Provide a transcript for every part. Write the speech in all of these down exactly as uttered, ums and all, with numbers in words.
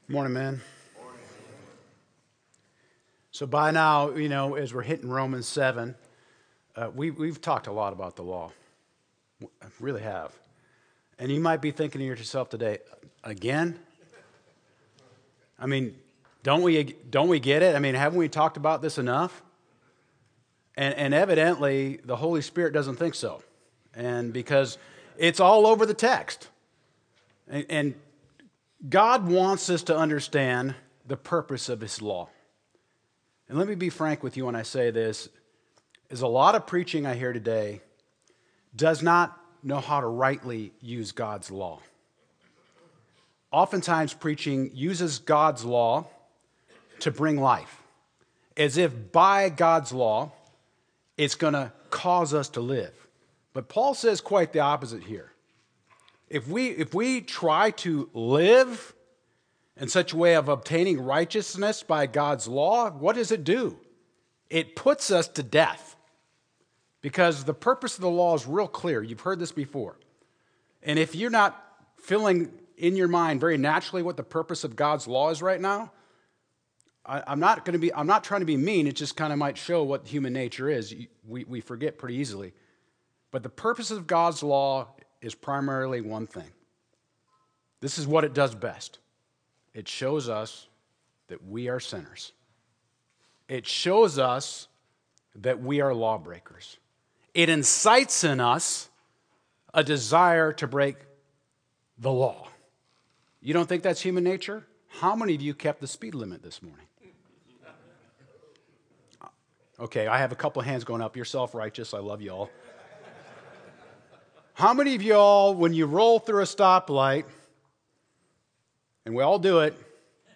Morning, man. So by now, you know, as we're hitting Romans seven, uh, we, we've talked a lot about the law. I really have. And you might be thinking to yourself today, again? I mean, don't we, don't we get it? I mean, haven't we talked about this enough? And, and evidently, the Holy Spirit doesn't think so. And because it's all over the text. And, and God wants us to understand the purpose of His law. And let me be frank with you when I say this, is a lot of preaching I hear today does not know how to rightly use God's law. Oftentimes preaching uses God's law to bring life, as if by God's law it's going to cause us to live. But Paul says quite the opposite here. If we, if we try to live in such a way of obtaining righteousness by God's law, what does it do? It puts us to death. Because the purpose of the law is real clear. You've heard this before. And if you're not feeling in your mind very naturally what the purpose of God's law is right now, I, I'm not going to be, I'm not trying to be mean. It just kind of might show what human nature is. We, we forget pretty easily. But the purpose of God's law is primarily one thing. This is what it does best. It shows us that we are sinners. It shows us that we are lawbreakers. It incites in us a desire to break the law. You don't think that's human nature? How many of you kept the speed limit this morning? Okay, I have a couple of hands going up. You're self-righteous. I love you all. How many of y'all, when you roll through a stoplight, and we all do it,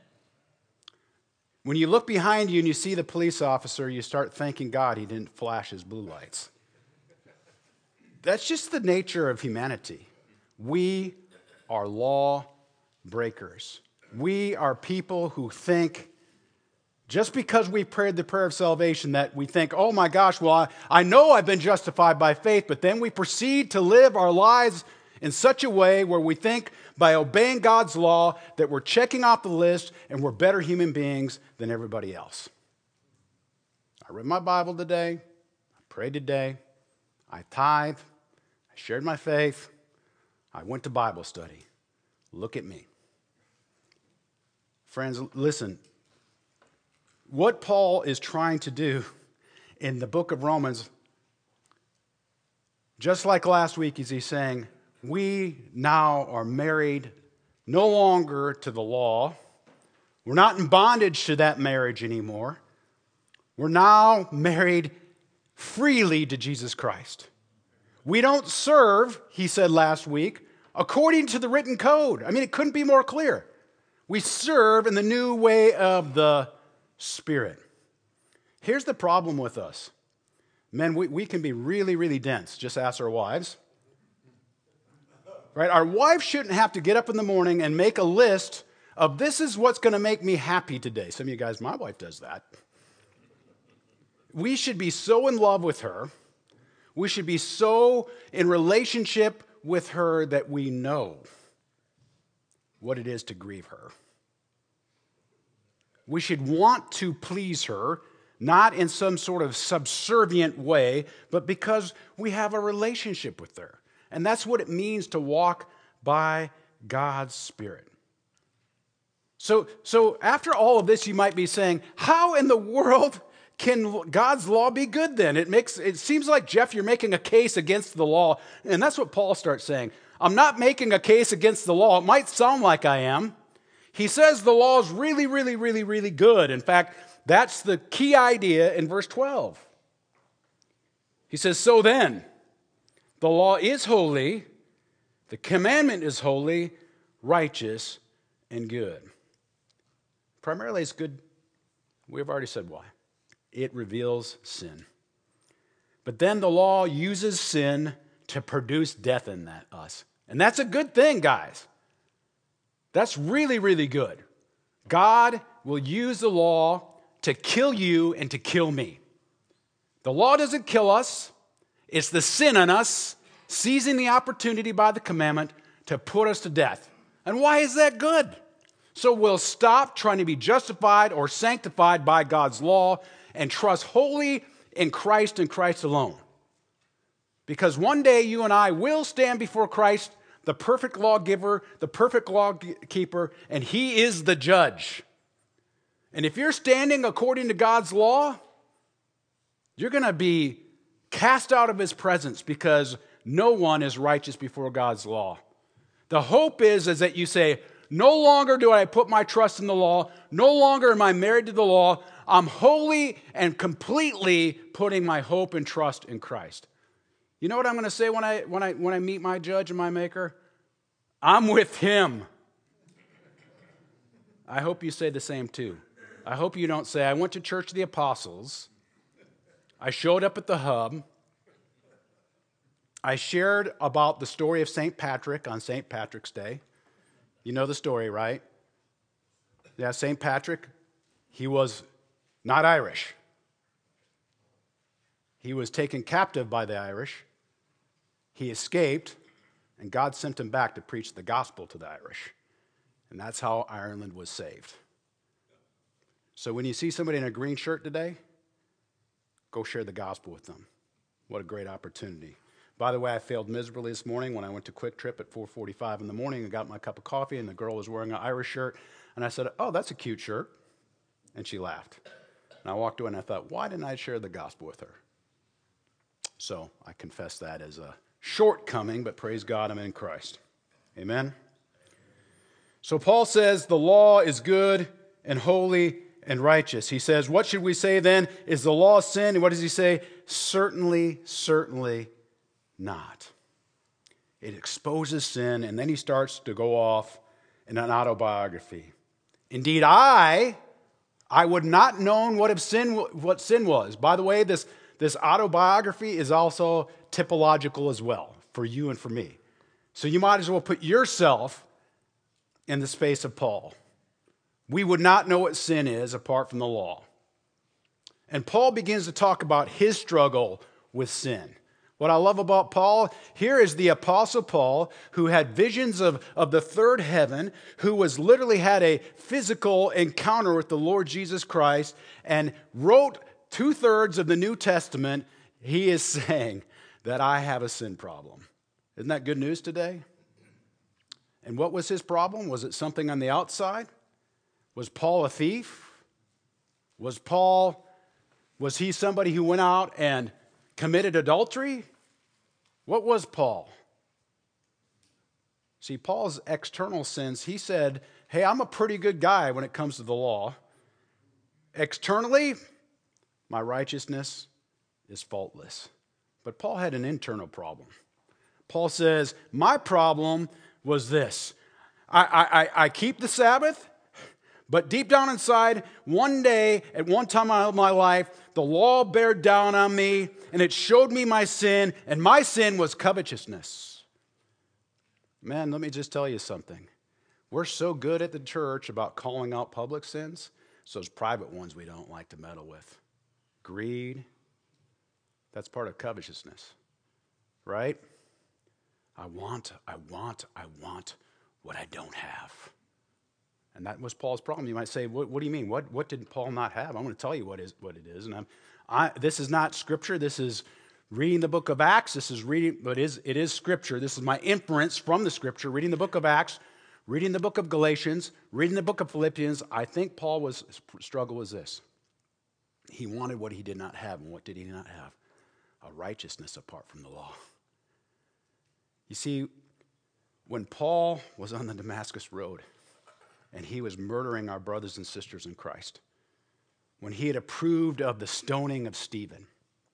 when you look behind you and you see the police officer, you start thanking God he didn't flash his blue lights? That's just the nature of humanity. We are law breakers. We are people who think, just because we prayed the prayer of salvation, that we think, oh my gosh, well, I, I know I've been justified by faith, but then we proceed to live our lives in such a way where we think by obeying God's law that we're checking off the list and we're better human beings than everybody else. I read my Bible today. I prayed today. I tithed. I shared my faith. I went to Bible study. Look at me. Friends, listen. What Paul is trying to do in the book of Romans, just like last week, is he's saying, we now are married no longer to the law. We're not in bondage to that marriage anymore. We're now married freely to Jesus Christ. We don't serve, he said last week, according to the written code. I mean, it couldn't be more clear. We serve in the new way of the Spirit. Here's the problem with us. Men, we, we can be really, really dense. Just ask our wives. Right? Our wives shouldn't have to get up in the morning and make a list of this is what's going to make me happy today. Some of you guys, my wife does that. We should be so in love with her. We should be so in relationship with her that we know what it is to grieve her. We should want to please her, not in some sort of subservient way, but because we have a relationship with her. And that's what it means to walk by God's Spirit. So, so after all of this, you might be saying, how in the world can God's law be good then? It makes it seems like, Jeff, you're making a case against the law. And that's what Paul starts saying. I'm not making a case against the law. It might sound like I am. He says the law is really, really, really, really good. In fact, that's the key idea in verse twelve. He says, so then, the law is holy, the commandment is holy, righteous, and good. Primarily it's good. We've already said why. It reveals sin. But then the law uses sin to produce death in that, us. And that's a good thing, guys. That's really, really good. God will use the law to kill you and to kill me. The law doesn't kill us. It's the sin in us seizing the opportunity by the commandment to put us to death. And why is that good? So we'll stop trying to be justified or sanctified by God's law and trust wholly in Christ and Christ alone. Because one day you and I will stand before Christ, the perfect lawgiver, the perfect lawkeeper, and he is the judge. And if you're standing according to God's law, you're going to be cast out of his presence because no one is righteous before God's law. The hope is, is that you say, no longer do I put my trust in the law. No longer am I married to the law. I'm wholly and completely putting my hope and trust in Christ. You know what I'm going to say when I, when I, when I meet my judge and my maker? I'm with him. I hope you say the same too. I hope you don't say, I went to Church of the Apostles. I showed up at the hub. I shared about the story of Saint Patrick on Saint Patrick's Day. You know the story, right? Yeah, Saint Patrick, he was not Irish. He was taken captive by the Irish. He escaped, and God sent him back to preach the gospel to the Irish. And that's how Ireland was saved. So when you see somebody in a green shirt today, go share the gospel with them. What a great opportunity. By the way, I failed miserably this morning when I went to Quick Trip at four forty-five in the morning and got my cup of coffee, and the girl was wearing an Irish shirt. And I said, oh, that's a cute shirt. And she laughed. And I walked away and I thought, why didn't I share the gospel with her? So I confess that as a shortcoming, but praise God, I'm in Christ. Amen? So Paul says the law is good and holy and righteous. He says, what should we say then? Is the law sin? And what does he say? Certainly, certainly not. It exposes sin, and then he starts to go off in an autobiography. Indeed, I, I would not known what of sin, what sin was. By the way, this, this autobiography is also typological as well for you and for me. So you might as well put yourself in the space of Paul. We would not know what sin is apart from the law. And Paul begins to talk about his struggle with sin. What I love about Paul, here is the Apostle Paul, who had visions of, of the third heaven, who was literally had a physical encounter with the Lord Jesus Christ, and wrote two-thirds of the New Testament. He is saying that I have a sin problem. Isn't that good news today? And what was his problem? Was it something on the outside? Was Paul a thief? Was Paul, was he somebody who went out and committed adultery? What was Paul? See, Paul's external sins, he said, hey, I'm a pretty good guy when it comes to the law. Externally, my righteousness is faultless. But Paul had an internal problem. Paul says, my problem was this. I, I, I keep the Sabbath, but deep down inside, one day, at one time of my life, the law bared down on me, and it showed me my sin, and my sin was covetousness. Man, let me just tell you something. We're so good at the church about calling out public sins, so those private ones we don't like to meddle with. Greed, that's part of covetousness, right? I want, I want, I want what I don't have. And that was Paul's problem. You might say, what, what do you mean? What, what did Paul not have? I'm going to tell you what is what it is. And I'm, I, this is not Scripture. This is reading the book of Acts. This is reading, but it is, it is Scripture. This is my inference from the Scripture, reading the book of Acts, reading the book of Galatians, reading the book of Philippians. I think Paul was struggle was this. He wanted what he did not have. And what did he not have? A righteousness apart from the law. You see, when Paul was on the Damascus Road, and he was murdering our brothers and sisters in Christ, when he had approved of the stoning of Stephen,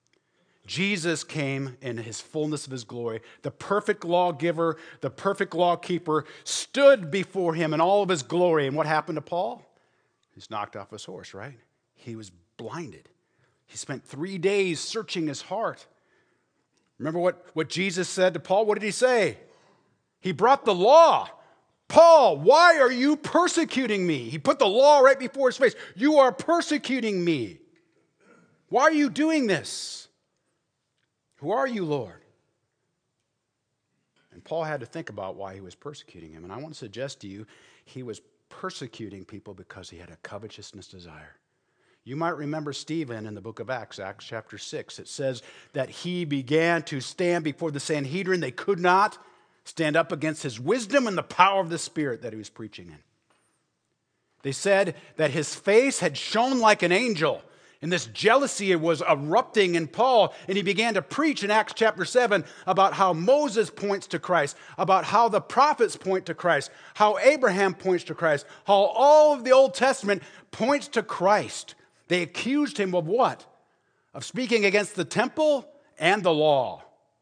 Jesus came in his fullness of his glory. The perfect lawgiver, the perfect lawkeeper, stood before him in all of his glory. And what happened to Paul? He's knocked off his horse, right? He was blinded. He spent three days searching his heart. Remember what, what Jesus said to Paul? What did he say? He brought the law. Paul, why are you persecuting me? He put the law right before his face. You are persecuting me. Why are you doing this? Who are you, Lord? And Paul had to think about why he was persecuting him. And I want to suggest to you, he was persecuting people because he had a covetousness desire. You might remember Stephen in the book of Acts, Acts chapter six. It says that he began to stand before the Sanhedrin. They could not stand up against his wisdom and the power of the Spirit that he was preaching in. They said that his face had shone like an angel, and this jealousy was erupting in Paul, and he began to preach in Acts chapter seven about how Moses points to Christ, about how the prophets point to Christ, how Abraham points to Christ, how all of the Old Testament points to Christ. They accused him of what? Of speaking against the temple and the law.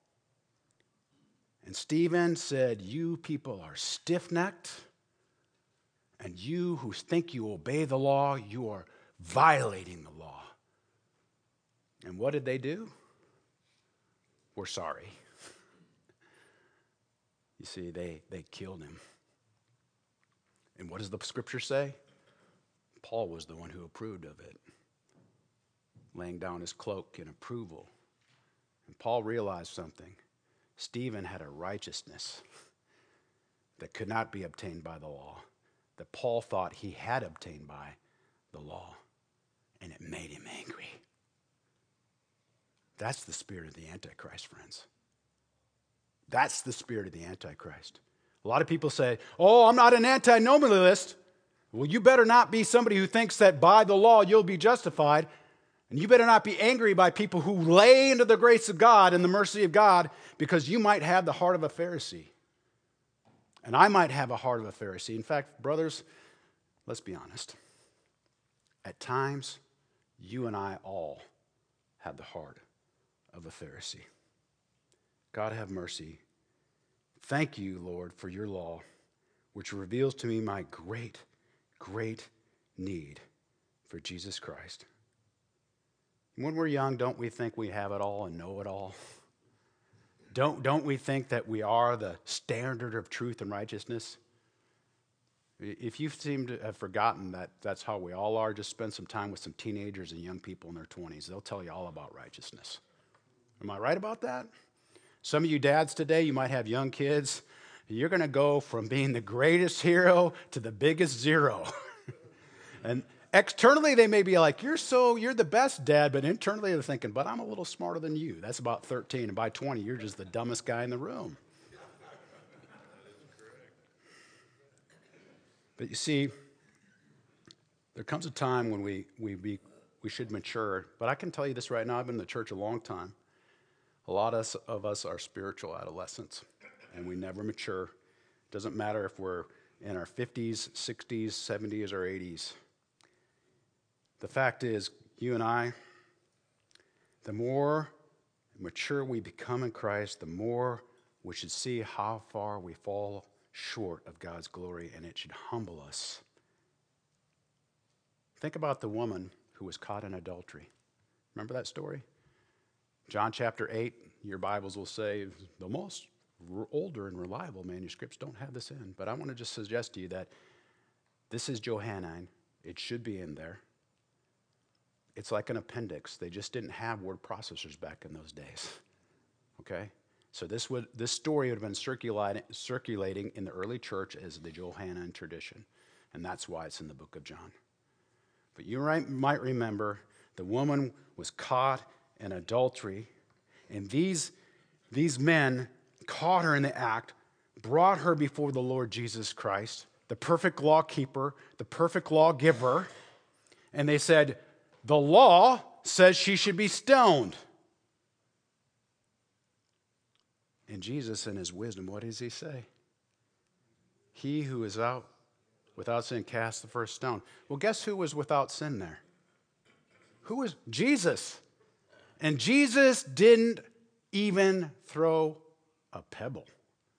And Stephen said, you people are stiff-necked, and you who think you obey the law, you are violating the law. And what did they do? We're sorry. You see, they, they killed him. And what does the scripture say? Paul was the one who approved of it, laying down his cloak in approval. And Paul realized something. Stephen had a righteousness that could not be obtained by the law, that Paul thought he had obtained by the law, and it made him angry. That's the spirit of the Antichrist, friends. That's the spirit of the Antichrist. A lot of people say, oh, I'm not an antinomialist. Well, you better not be somebody who thinks that by the law you'll be justified. And you better not be angry by people who lay into the grace of God and the mercy of God, because you might have the heart of a Pharisee. And I might have a heart of a Pharisee. In fact, brothers, let's be honest. At times, you and I all have the heart of a Pharisee. God have mercy. Thank you, Lord, for your law, which reveals to me my great, great need for Jesus Christ. When we're young, don't we think we have it all and know it all? Don't, don't we think that we are the standard of truth and righteousness? If you seem to have forgotten that that's how we all are, just spend some time with some teenagers and young people in their twenties. They'll tell you all about righteousness. Am I right about that? Some of you dads today, you might have young kids. You're going to go from being the greatest hero to the biggest zero. And externally, they may be like, you're so, you're the best dad, but internally they're thinking, but I'm a little smarter than you. That's about thirteen, and by twenty, you're just the dumbest guy in the room. But you see, there comes a time when we, we, be, we should mature. But I can tell you this right now, I've been in the church a long time. A lot of us, of us are spiritual adolescents, and we never mature. It doesn't matter if we're in our fifties, sixties, seventies, or eighties. The fact is, you and I, the more mature we become in Christ, the more we should see how far we fall short of God's glory, and it should humble us. Think about the woman who was caught in adultery. Remember that story? John chapter eight, your Bibles will say the most older and reliable manuscripts don't have this in, but I want to just suggest to you that this is Johannine. It should be in there. It's like an appendix. They just didn't have word processors back in those days. Okay? So this would this story would have been circulating, circulating in the early church as the Johannine tradition, and that's why it's in the book of John. But you might remember the woman was caught in adultery, and these, these men caught her in the act, brought her before the Lord Jesus Christ, the perfect law keeper, the perfect law giver, and they said, the law says she should be stoned. And Jesus, in his wisdom, what does he say? He who is out without sin cast the first stone. Well, guess who was without sin there? Who was? Jesus. And Jesus didn't even throw a pebble.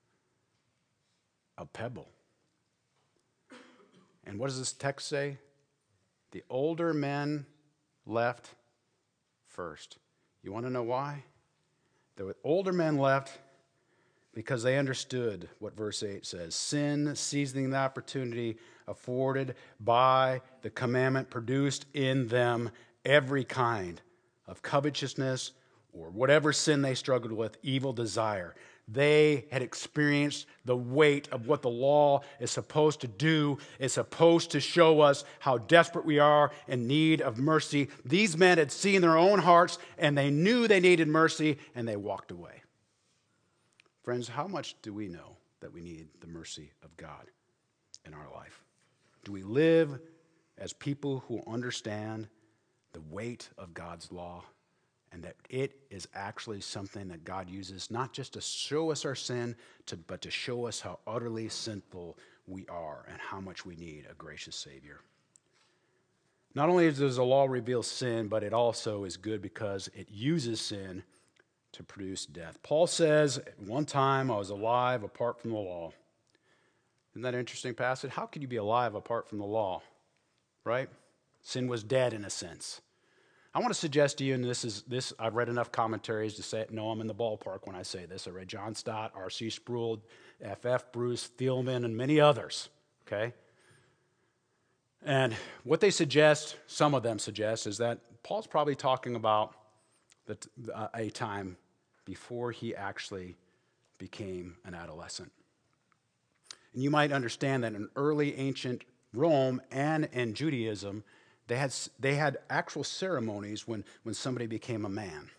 A pebble. And what does this text say? The older men left first. You want to know why? The older men left because they understood what verse eight says. Sin, seizing the opportunity afforded by the commandment, produced in them every kind of covetousness or whatever sin they struggled with, evil desire. They had experienced the weight of what the law is supposed to do. It's supposed to show us how desperate we are in need of mercy. These men had seen their own hearts, and they knew they needed mercy, and they walked away. Friends, how much do we know that we need the mercy of God in our life? Do we live as people who understand the weight of God's law, and that it is actually something that God uses not just to show us our sin, to, but to show us how utterly sinful we are and how much we need a gracious Savior? Not only does the law reveal sin, but it also is good because it uses sin to produce death. Paul says, at one time I was alive apart from the law. Isn't that an interesting passage? How could you be alive apart from the law, right? Sin was dead in a sense. I want to suggest to you, and this is this, I've read enough commentaries to say, no, I'm in the ballpark when I say this. I read John Stott, R C Sproul, F F Bruce, Thielman, and many others, okay? And what they suggest, some of them suggest, is that Paul's probably talking about the, uh, a time before he actually became an adolescent. And you might understand that in early ancient Rome and in Judaism, They had, they had actual ceremonies when, when somebody became a man.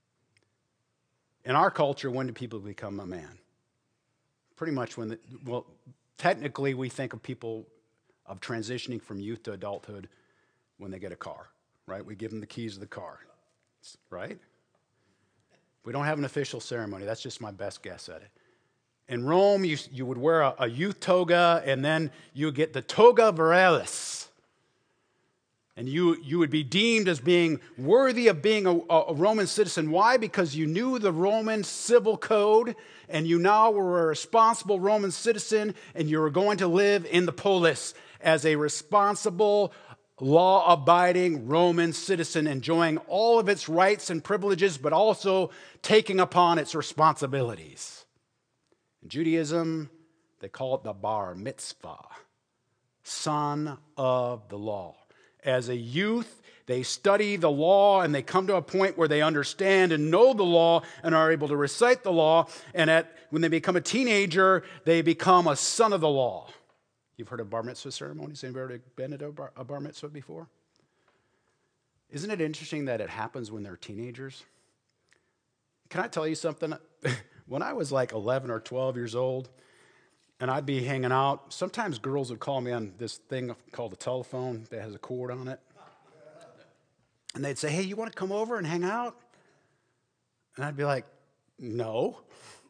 In our culture, when do people become a man? Pretty much when, the, well, technically we think of people of transitioning from youth to adulthood when they get a car, right? We give them the keys of the car, right? We don't have an official ceremony. That's just my best guess at it. In Rome, you, you would wear a, a youth toga, and then you would get the toga virilis. And you, you would be deemed as being worthy of being a, a Roman citizen. Why? Because you knew the Roman civil code, and you now were a responsible Roman citizen, and you were going to live in the polis as a responsible, law-abiding Roman citizen, enjoying all of its rights and privileges, but also taking upon its responsibilities. In Judaism, they call it the bar mitzvah, son of the law. As a youth, they study the law, and they come to a point where they understand and know the law and are able to recite the law. And at, when they become a teenager, they become a son of the law. You've heard of bar mitzvah ceremonies? Anybody been at a bar, a bar mitzvah before? Isn't it interesting that it happens when they're teenagers? Can I tell you something? When I was like eleven or twelve years old, and I'd be hanging out, sometimes girls would call me on this thing called a telephone that has a cord on it. And they'd say, hey, you want to come over and hang out? And I'd be like, no.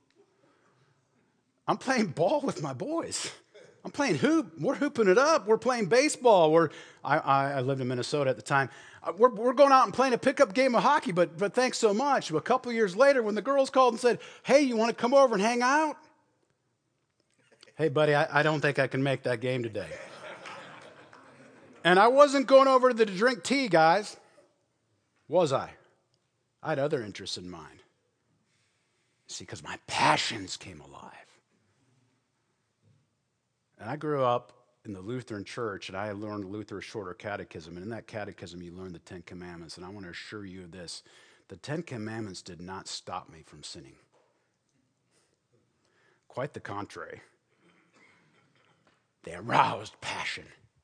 I'm playing ball with my boys. I'm playing hoop. We're hooping it up. We're playing baseball. We're, I, I, I lived in Minnesota at the time. We're, we're going out and playing a pickup game of hockey, but, but thanks so much. A couple years later, when the girls called and said, hey, you want to come over and hang out? Hey, buddy, I, I don't think I can make that game today. And I wasn't going over to drink tea, guys. Was I? I had other interests in mind. See, because my passions came alive. And I grew up in the Lutheran church, and I learned Luther's Shorter Catechism. And in that catechism, you learn the Ten Commandments. And I want to assure you of this. The Ten Commandments did not stop me from sinning. Quite the contrary. They aroused passion.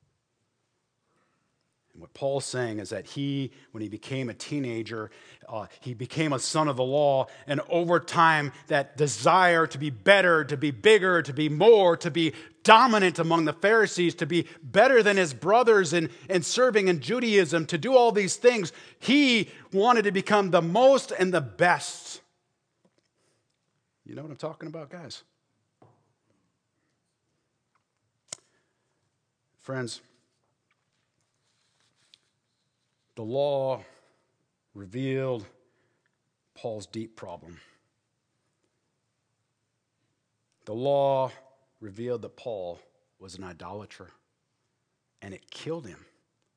And what Paul's saying is that he, when he became a teenager, uh, he became a son of the law. And over time, that desire to be better, to be bigger, to be more, to be dominant among the Pharisees, to be better than his brothers in, in serving in Judaism, to do all these things, he wanted to become the most and the best. You know what I'm talking about, guys? Friends, the law revealed Paul's deep problem. The law revealed that Paul was an idolater, and it killed him.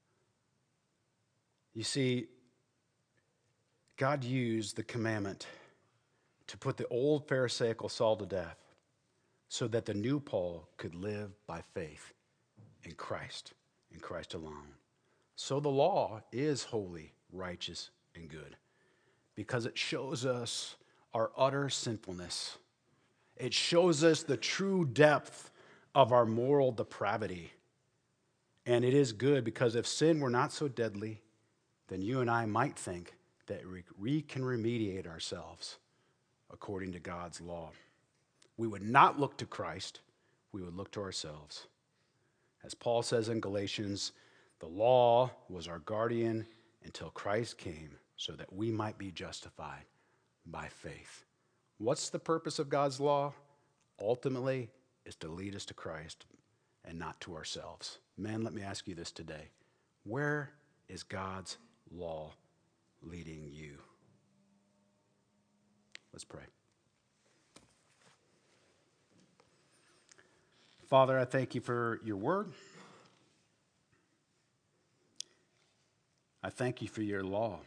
You see, God used the commandment to put the old Pharisaical Saul to death so that the new Paul could live by faith in Christ, in Christ alone. So the law is holy, righteous, and good because it shows us our utter sinfulness It shows us the true depth of our moral depravity. And it is good, because if sin were not so deadly, then you and I might think that we can remediate ourselves according to God's law. We would not look to Christ, we would look to ourselves. As Paul says in Galatians, the law was our guardian until Christ came so that we might be justified by faith. What's the purpose of God's law? Ultimately, is to lead us to Christ and not to ourselves. Men, let me ask you this today. Where is God's law leading you? Let's pray. Father, I thank you for your word. I thank you for your law.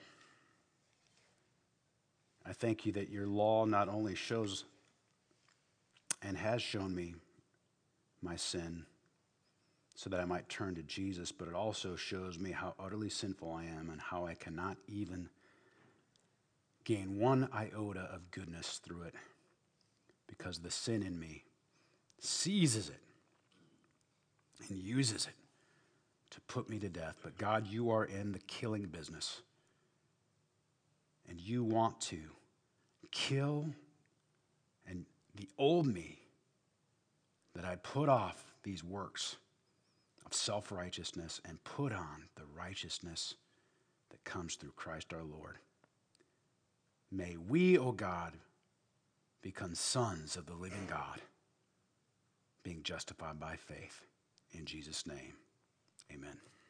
I thank you that your law not only shows and has shown me my sin so that I might turn to Jesus, but it also shows me how utterly sinful I am and how I cannot even gain one iota of goodness through it, because the sin in me seizes it and uses it to put me to death. But God, you are in the killing business, and you want to kill and the old me, that I put off these works of self-righteousness and put on the righteousness that comes through Christ our Lord. May we, O God, become sons of the living God, being justified by faith. In Jesus' name, amen.